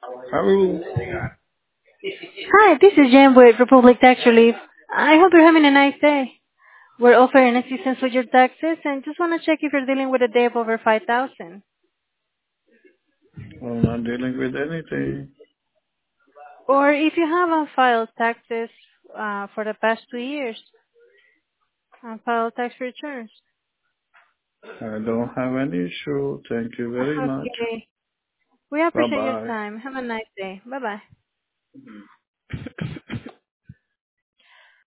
Hello. Hi, this is Jan with Republic Tax Relief. I hope you're having a nice day. We're offering assistance with your taxes and just want to check if you're dealing with a debt of over 5,000. I'm not dealing with anything. Or if you have unfiled taxes for the past 2 years, unfiled tax returns. I don't have any issue. Thank you very much. Okay. We Bye appreciate your bye. time. Have a nice day. Bye-bye.